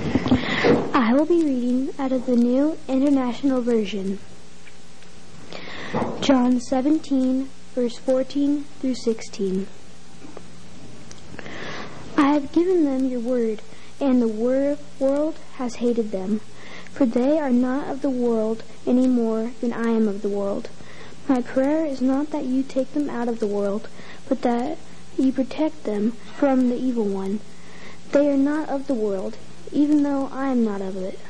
I will be reading out of the New International Version. John 17, verse 14 through 16. I have given them your word, and the world has hated them, for they are not of the world any more than I am of the world. My prayer is not that you take them out of the world, but that you protect them from the evil one. They are not of the world, even though I am not of it.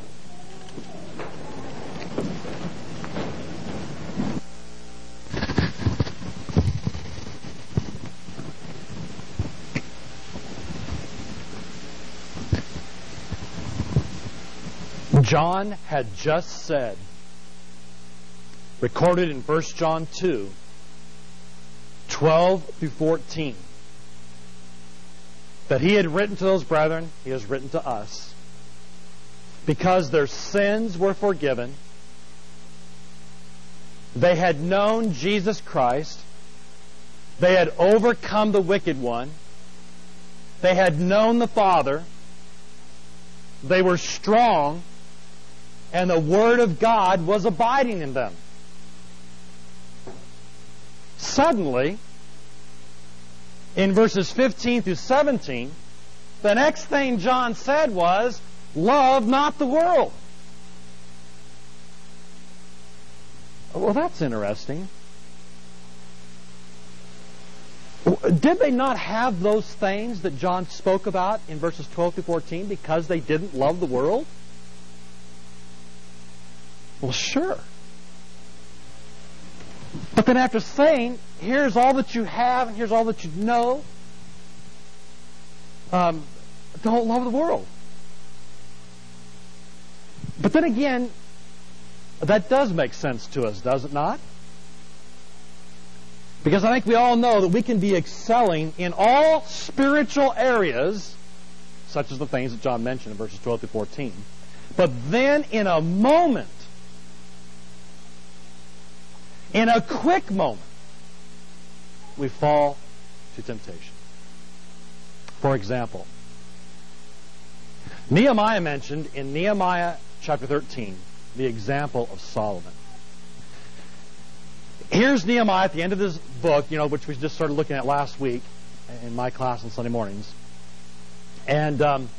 John had just said, recorded in 1 John 2, 12 through 14, that he had written to those brethren, he has written to us, because their sins were forgiven. They had known Jesus Christ. They had overcome the wicked one. They had known the Father. They were strong, and the Word of God was abiding in them. Suddenly, in verses 15 through 17, the next thing John said was, love not the world. Well, that's interesting. Did they not have those things that John spoke about in verses 12 through 14 because they didn't love the world? Well, sure. But then after saying, here's all that you have and here's all that you know, don't love the world. But then again, that does make sense to us, does it not? Because I think we all know that we can be excelling in all spiritual areas, such as the things that John mentioned in verses 12 through 14. But then in a moment, in a quick moment, we fall to temptation. For example, Nehemiah mentioned in Nehemiah chapter 13 the example of Solomon. Here's Nehemiah at the end of this book, which we just started looking at last week in my class on Sunday mornings. And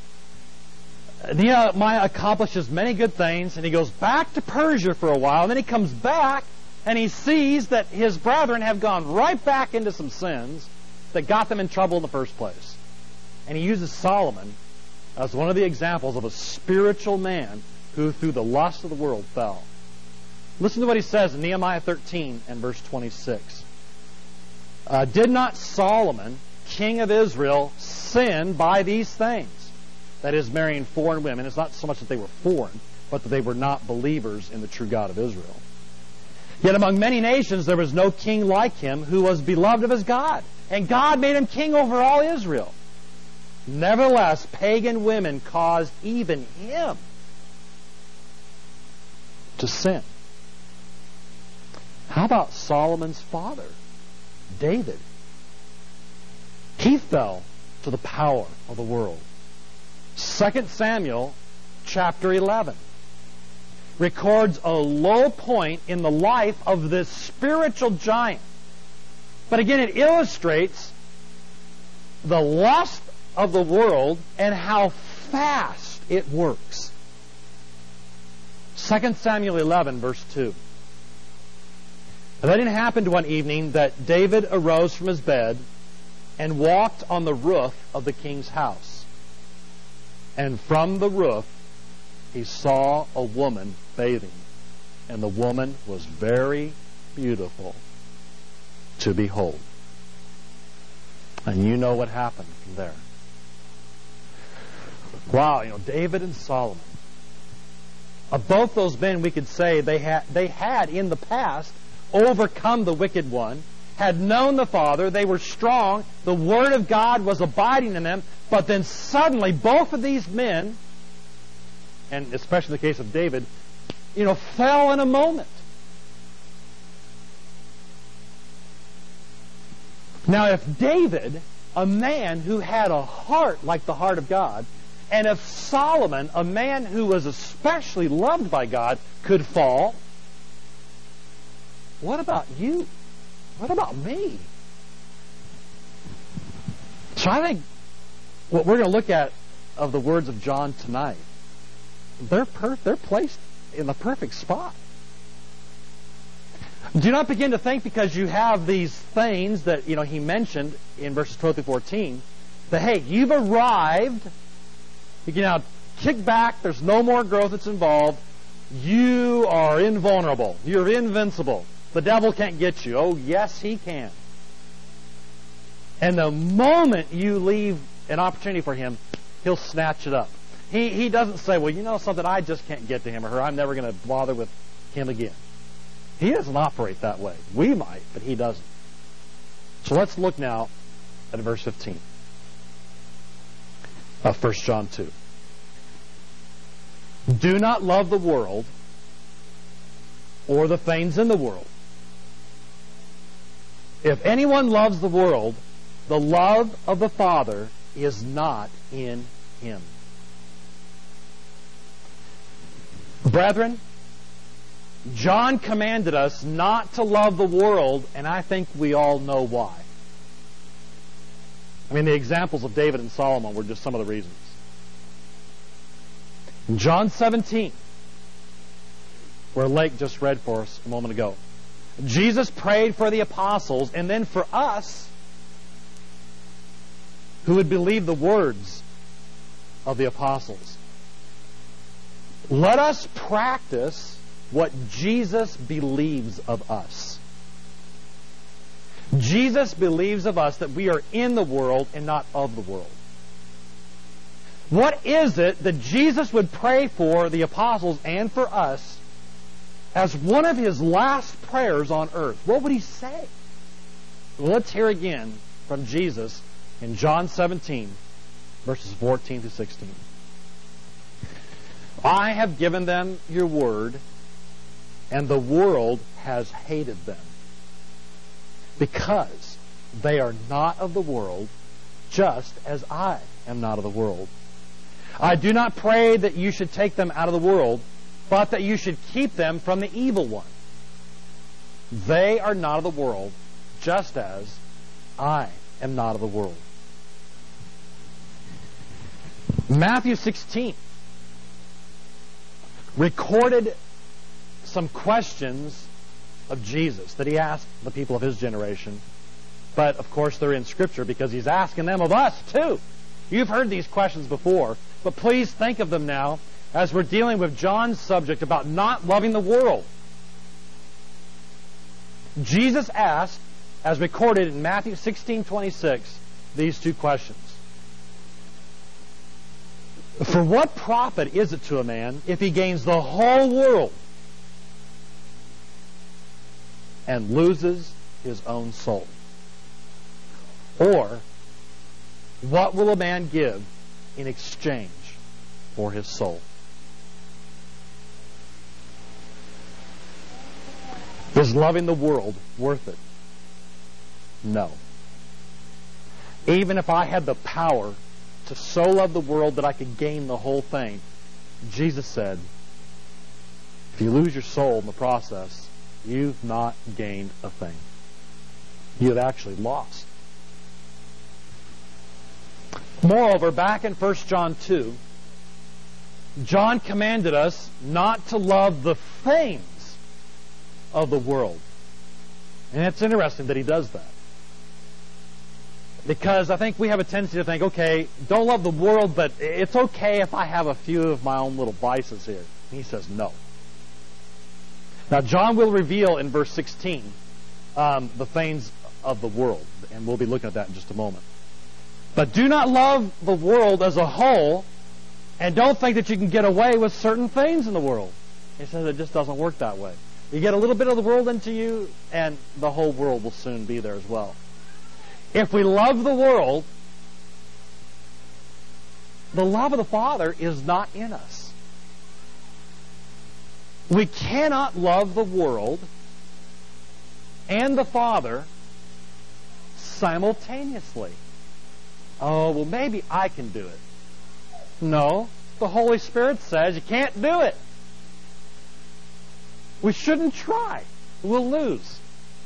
Nehemiah accomplishes many good things, and he goes back to Persia for a while, and then he comes back, and he sees that his brethren have gone right back into some sins that got them in trouble in the first place. And he uses Solomon as one of the examples of a spiritual man who, through the lust of the world, fell. Listen to what he says in Nehemiah 13 and verse 26. Did not Solomon, king of Israel, sin by these things? That is, marrying foreign women. It's not so much that they were foreign, but that they were not believers in the true God of Israel. Yet among many nations there was no king like him who was beloved of his God. And God made him king over all Israel. Nevertheless, pagan women caused even him to sin. How about Solomon's father, David? He fell to the power of the world. 2 Samuel chapter 11 records a low point in the life of this spiritual giant. But again, it illustrates the lust of the world and how fast it works. 2 Samuel 11, verse 2. And then it happened one evening that David arose from his bed and walked on the roof of the king's house. And from the roof he saw a woman bathing, and the woman was very beautiful to behold. And you know what happened from there. Wow, David and Solomon. Of both those men, we could say they had in the past overcome the wicked one, had known the Father, they were strong, the Word of God was abiding in them, but then suddenly both of these men, and especially in the case of David, fell in a moment. Now, if David, a man who had a heart like the heart of God, And if Solomon, a man who was especially loved by God, could fall, what about you? What about me? So I think what we're going to look at of the words of John tonight, they're placed in the perfect spot. Do not begin to think because you have these things that he mentioned in verses 12 through 14 that, hey, you've arrived. You can now kick back. There's no more growth that's involved. You are invulnerable. You're invincible. The devil can't get you. Oh, yes, he can. And the moment you leave an opportunity for him, he'll snatch it up. He doesn't say, well, you know something, I just can't get to him or her. I'm never going to bother with him again. He doesn't operate that way. We might, but he doesn't. So let's look now at verse 15 of 1 John 2. Do not love the world or the things in the world. If anyone loves the world, the love of the Father is not in him. Brethren, John commanded us not to love the world, and I think we all know why. I mean, the examples of David and Solomon were just some of the reasons. In John 17, where Lake just read for us a moment ago, Jesus prayed for the apostles and then for us who would believe the words of the apostles. Let us practice what Jesus believes of us. Jesus believes of us that we are in the world and not of the world. What is it that Jesus would pray for the apostles and for us as one of his last prayers on earth? What would he say? Well, let's hear again from Jesus in John 17, verses 14 through 16. I have given them your word, and the world has hated them, because they are not of the world, just as I am not of the world. I do not pray that you should take them out of the world, but that you should keep them from the evil one. They are not of the world, just as I am not of the world. Matthew 16 recorded some questions of Jesus that he asked the people of his generation. But, of course, they're in Scripture because he's asking them of us, too. You've heard these questions before, but please think of them now as we're dealing with John's subject about not loving the world. Jesus asked, as recorded in Matthew 16:26, these two questions. For what profit is it to a man if he gains the whole world and loses his own soul? Or, what will a man give in exchange for his soul? Is loving the world worth it? No. Even if I had the power to so love the world that I could gain the whole thing, Jesus said, if you lose your soul in the process, you've not gained a thing. You've actually lost. Moreover, back in 1 John 2, John commanded us not to love the things of the world. And it's interesting that he does that. Because I think we have a tendency to think, okay, don't love the world, but it's okay if I have a few of my own little vices here. And he says no. Now, John will reveal in verse 16 the things of the world, and we'll be looking at that in just a moment. But do not love the world as a whole, and don't think that you can get away with certain things in the world. He says it just doesn't work that way. You get a little bit of the world into you, and the whole world will soon be there as well. If we love the world, the love of the Father is not in us. We cannot love the world and the Father simultaneously. Oh, well, maybe I can do it. No. The Holy Spirit says you can't do it. We shouldn't try. We'll lose.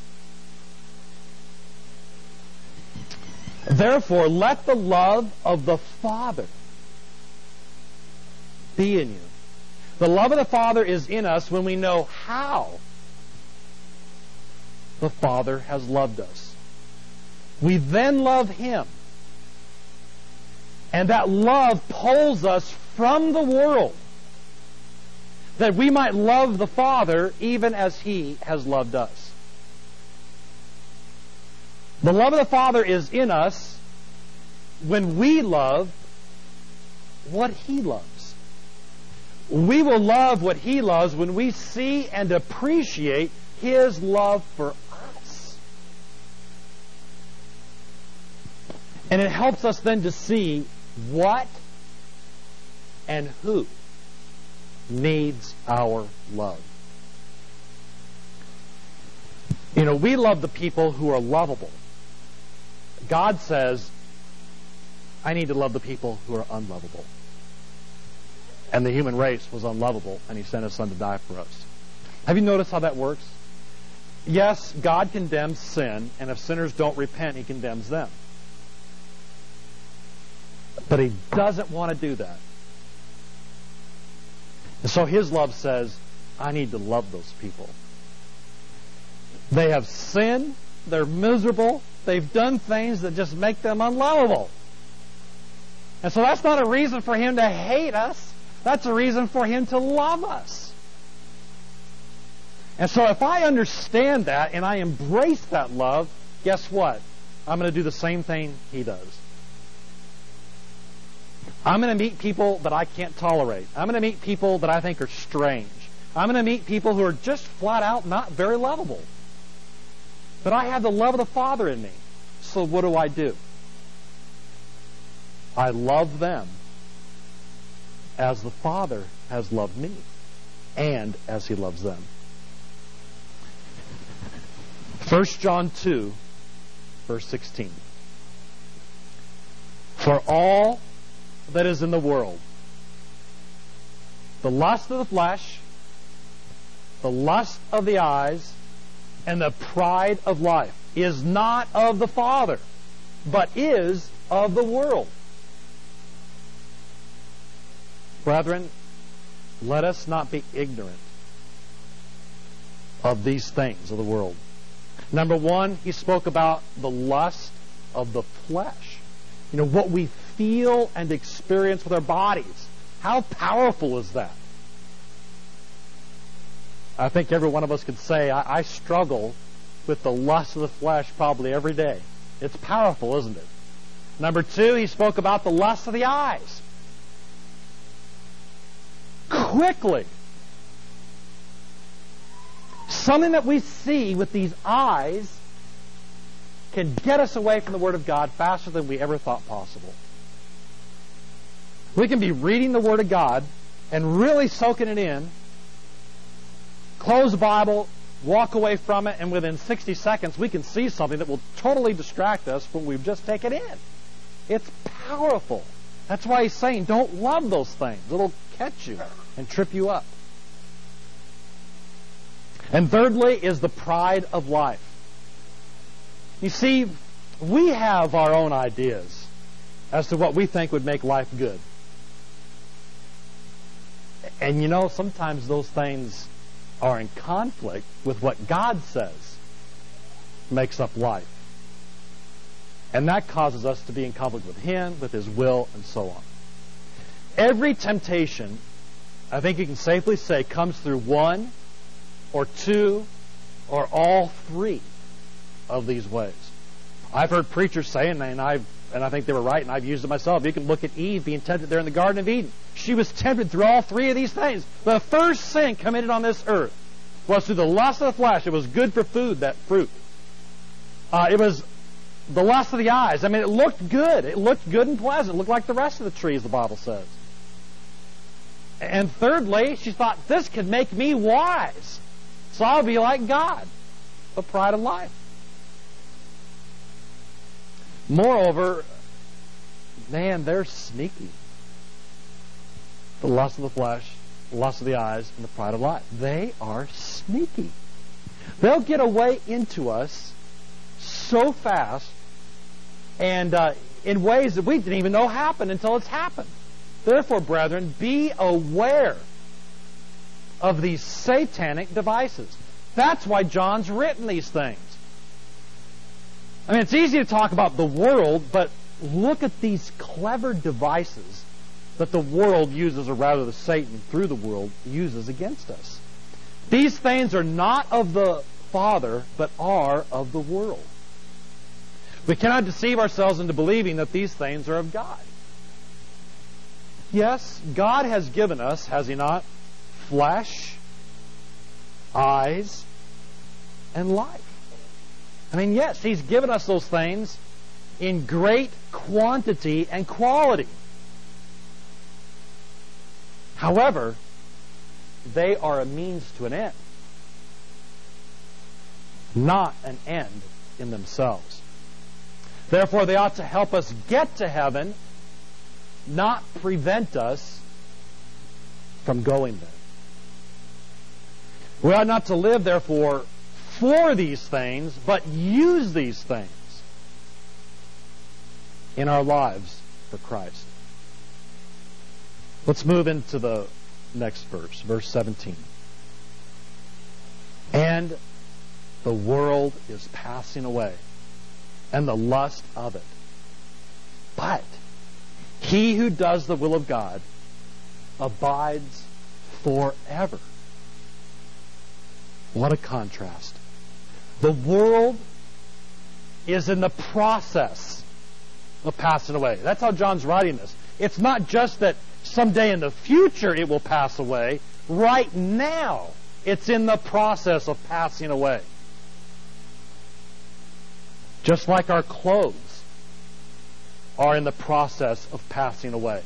Therefore, let the love of the Father be in you. The love of the Father is in us when we know how the Father has loved us. We then love Him. And that love pulls us from the world, that we might love the Father even as He has loved us. The love of the Father is in us when we love what He loves. We will love what He loves when we see and appreciate His love for us. And it helps us then to see what and who needs our love. You know, we love the people who are lovable. God says, I need to love the people who are unlovable. And the human race was unlovable, and He sent His Son to die for us. Have you noticed how that works? Yes, God condemns sin, and if sinners don't repent, He condemns them. But He doesn't want to do that. And so His love says, I need to love those people. They have sinned, they're miserable, they've done things that just make them unlovable. And so that's not a reason for Him to hate us. That's a reason for Him to love us. And so if I understand that and I embrace that love, guess what? I'm going to do the same thing He does. I'm going to meet people that I can't tolerate. I'm going to meet people that I think are strange. I'm going to meet people who are just flat out not very lovable. But I have the love of the Father in me. So what do? I love them as the Father has loved me and as He loves them. 1 John 2, verse 16. For all that is in the world, the lust of the flesh, the lust of the eyes, and the pride of life is not of the Father, but is of the world. Brethren, let us not be ignorant of these things of the world. Number one, he spoke about the lust of the flesh. You know, what we feel and experience with our bodies. How powerful is that? I think every one of us could say, I struggle with the lust of the flesh probably every day. It's powerful, isn't it? Number two, he spoke about the lust of the eyes. Quickly. Something that we see with these eyes can get us away from the Word of God faster than we ever thought possible. We can be reading the Word of God and really soaking it in, close the Bible, walk away from it, and within 60 seconds we can see something that will totally distract us when we've just taken it in. It's powerful. That's why he's saying don't love those things. It'll catch you and trip you up. And thirdly is the pride of life. You see, we have our own ideas as to what we think would make life good. And you know, sometimes those things are in conflict with what God says makes up life. And that causes us to be in conflict with Him, with His will, and so on. Every temptation, I think you can safely say, comes through one or two or all three of these ways. I've heard preachers say, and I think they were right, and I've used it myself. You can look at Eve being tempted there in the Garden of Eden. She was tempted through all three of these things. The first sin committed on this earth was through the lust of the flesh. It was good for food, that fruit. It was the lust of the eyes. I mean, it looked good. It looked good and pleasant. It looked like the rest of the trees, the Bible says. And thirdly, she thought, this could make me wise. So I'll be like God. The pride of life. Moreover, man, they're sneaky. the lust of the flesh, the lust of the eyes, and the pride of life. They are sneaky. They'll get away into us so fast and in ways that we didn't even know happened until it's happened. Therefore, brethren, be aware of these satanic devices. That's why John's written these things. I mean, it's easy to talk about the world, but look at these clever devices that the world uses, or rather the Satan through the world uses against us. These things are not of the Father, but are of the world. We cannot deceive ourselves into believing that these things are of God. Yes, God has given us, has He not, flesh, eyes, and life. I mean, yes, He's given us those things in great quantity and quality. However, they are a means to an end, not an end in themselves. Therefore, they ought to help us get to heaven, not prevent us from going there. We ought not to live, therefore, for these things, but use these things in our lives for Christ. Let's move into the next verse, verse 17. And the world is passing away, and the lust of it. But he who does the will of God abides forever. What a contrast. The world is in the process of passing away. That's how John's writing this. It's not just that someday in the future it will pass away. Right now, it's in the process of passing away. Just like our clothes are in the process of passing away.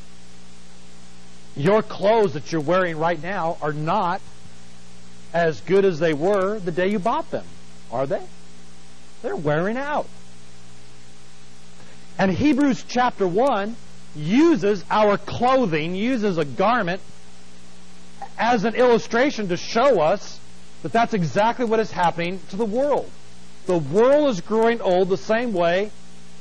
Your clothes that you're wearing right now are not as good as they were the day you bought them, are they? They're wearing out. And Hebrews chapter 1 uses our clothing, uses a garment as an illustration to show us that that's exactly what is happening to the world. The world is growing old the same way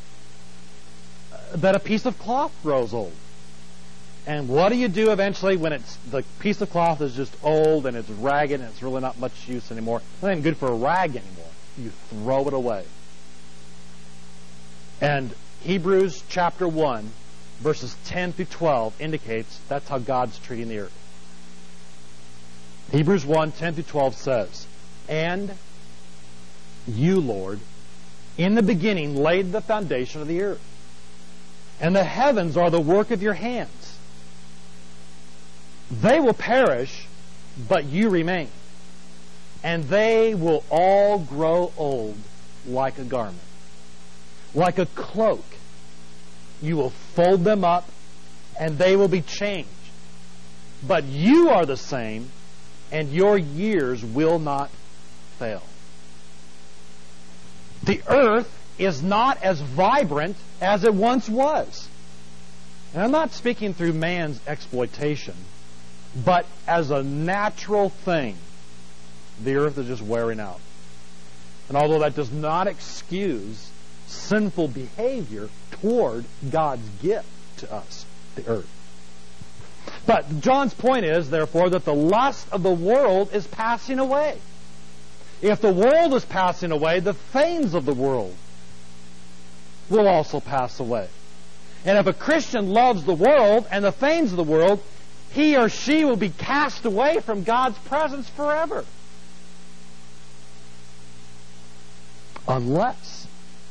that a piece of cloth grows old. And what do you do eventually when the piece of cloth is just old and it's ragged and it's really not much use anymore? It's not even good for a rag anymore. You throw it away. And Hebrews chapter 1, verses 10 through 12 indicates that's how God's treating the earth. Hebrews 1, 10 through 12 says, "And you, Lord, in the beginning laid the foundation of the earth, and the heavens are the work of your hands. They will perish, but you remain, and they will all grow old like a garment. Like a cloak, you will fold them up, and they will be changed. But you are the same, and your years will not fail." The earth is not as vibrant as it once was. And I'm not speaking through man's exploitation, but as a natural thing, the earth is just wearing out. And although that does not excuse sinful behavior toward God's gift to us, the earth. But John's point is, therefore, that the lust of the world is passing away. If the world is passing away, the things of the world will also pass away. And if a Christian loves the world and the things of the world, he or she will be cast away from God's presence forever. Unless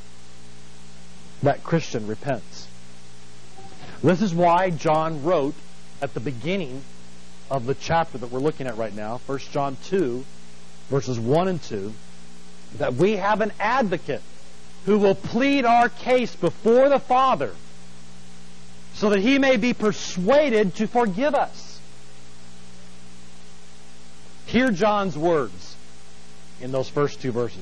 that Christian repents. This is why John wrote at the beginning of the chapter that we're looking at right now, 1 John 2, verses 1 and 2, that we have an advocate who will plead our case before the Father so that he may be persuaded to forgive us. Hear John's words in those first two verses.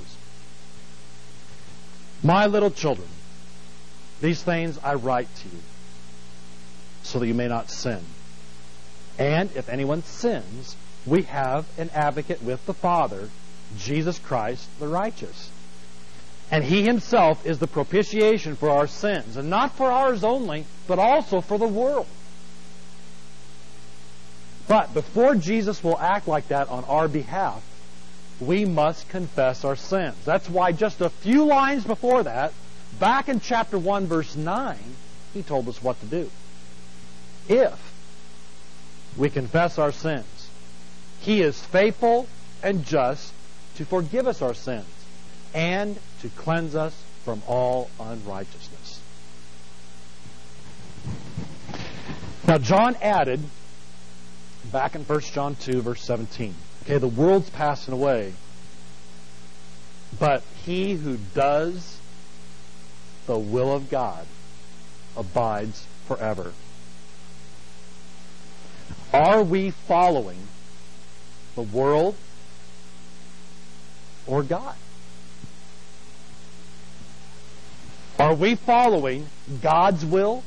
"My little children, these things I write to you so that you may not sin. And if anyone sins, we have an advocate with the Father, Jesus Christ the righteous. And He Himself is the propitiation for our sins, and not for ours only, but also for the world. But before Jesus will act like that on our behalf, we must confess our sins. That's why just a few lines before that, back in chapter 1, verse 9, He told us what to do. If we confess our sins, He is faithful and just to forgive us our sins and to cleanse us from all unrighteousness. Now, John added, back in 1 John 2, verse 17, okay, the world's passing away, but he who does the will of God abides forever. Are we following the world or God? Are we following God's will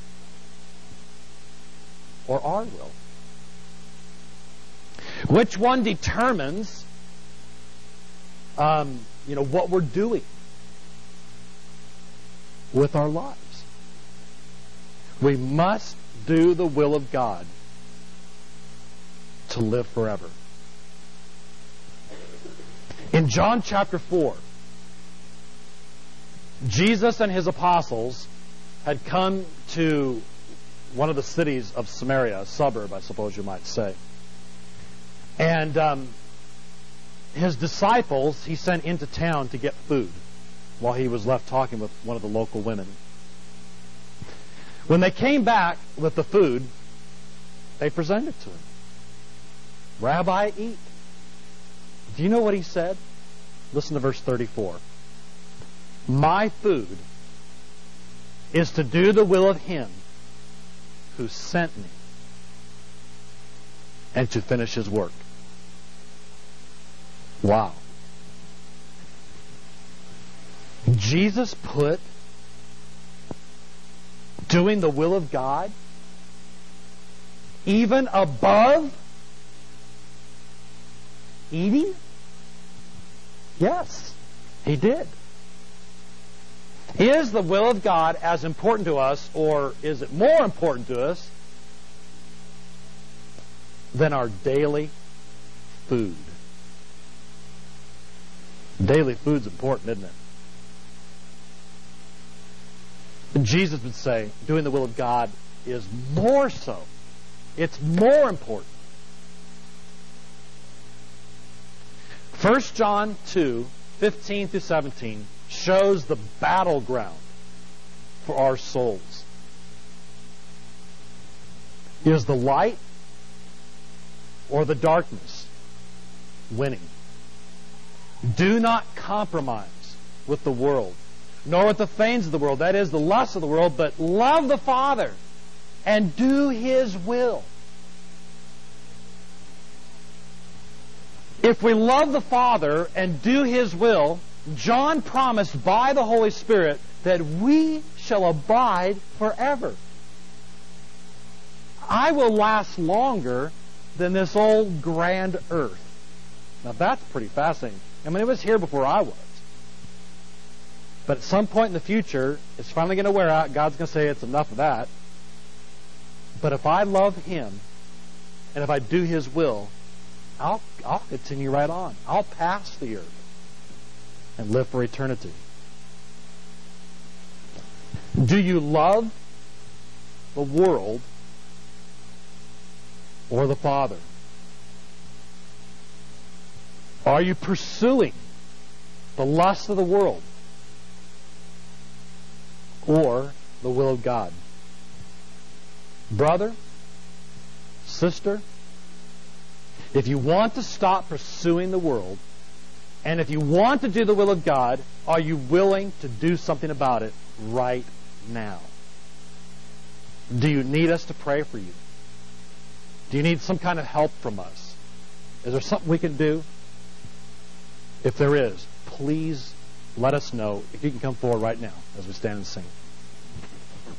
or our will? Which one determines what we're doing with our lives? We must do the will of God to live forever. In John chapter 4, Jesus and His apostles had come to one of the cities of Samaria, a suburb, I suppose you might say. And His disciples He sent into town to get food while He was left talking with one of the local women. When they came back with the food, they presented it to Him. Rabbi, eat. Do you know what He said? Listen to verse 34. My food is to do the will of Him who sent me and to finish His work. Wow. Jesus put doing the will of God even above eating? Yes, He did. Is the will of God as important to us, or is it more important to us than our daily food? Daily food's important, isn't it? And Jesus would say, doing the will of God is more so. It's more important. 1 John 2, 15 through 17 shows the battleground for our souls. Is the light or the darkness winning? Do not compromise with the world, nor with the things of the world, that is, the lusts of the world, but love the Father and do His will. If we love the Father and do His will, John promised by the Holy Spirit that we shall abide forever. I will last longer than this old grand earth. Now that's pretty fascinating. I mean, it was here before I was. But at some point in the future, it's finally going to wear out. God's going to say it's enough of that. But if I love Him, and if I do His will, I'll continue right on. I'll pass the earth and live for eternity. Do you love the world or the Father? Are you pursuing the lust of the world or the will of God? Brother, sister, if you want to stop pursuing the world, and if you want to do the will of God, are you willing to do something about it right now? Do you need us to pray for you? Do you need some kind of help from us? Is there something we can do? If there is, please let us know. If you can come forward right now as we stand and sing.